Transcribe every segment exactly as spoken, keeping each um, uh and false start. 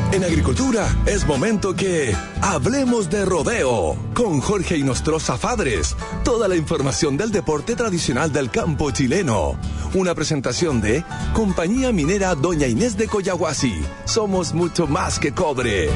En agricultura es momento que hablemos de rodeo con Jorge Inostroza Fadres. Toda la información del deporte tradicional del campo chileno. Una presentación de Compañía Minera Doña Inés de Collahuasi. Somos mucho más que cobre.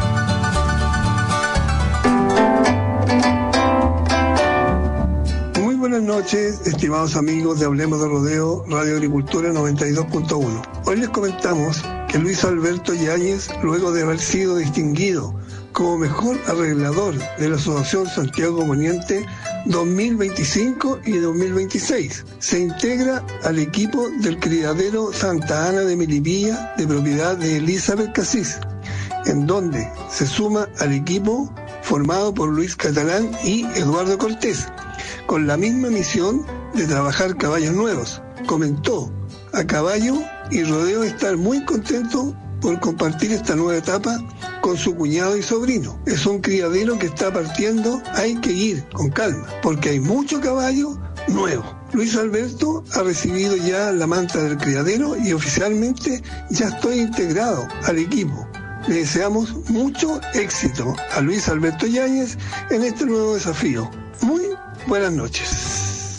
Muy buenas noches, estimados amigos de Hablemos de Rodeo, Radio Agricultura noventa y dos punto uno. Hoy les comentamos que Luis Alberto Yáñez, luego de haber sido distinguido como mejor arreglador de la Asociación Santiago Poniente dos mil veinticinco y dos mil veintiséis, se integra al equipo del criadero Santa Ana de Melipilla, de propiedad de Elizabeth Casís, en donde se suma al equipo formado por Luis Catalán y Eduardo Cortés, con la misma misión de trabajar caballos nuevos. Comentó: a caballo y rodeo estar muy contento por compartir esta nueva etapa con su cuñado y sobrino. Es un criadero que está partiendo, hay que ir con calma, porque hay mucho caballo nuevo. Luis Alberto ha recibido ya la manta del criadero y oficialmente ya estoy integrado al equipo. Le deseamos mucho éxito a Luis Alberto Yáñez en este nuevo desafío. Muy buenas noches.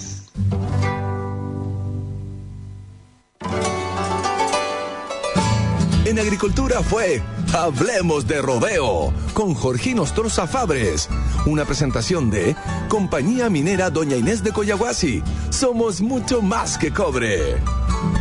En agricultura fue Hablemos de Rodeo con Jorge Inostroza Fabres. Una presentación de Compañía Minera Doña Inés de Collahuasi. Somos mucho más que cobre.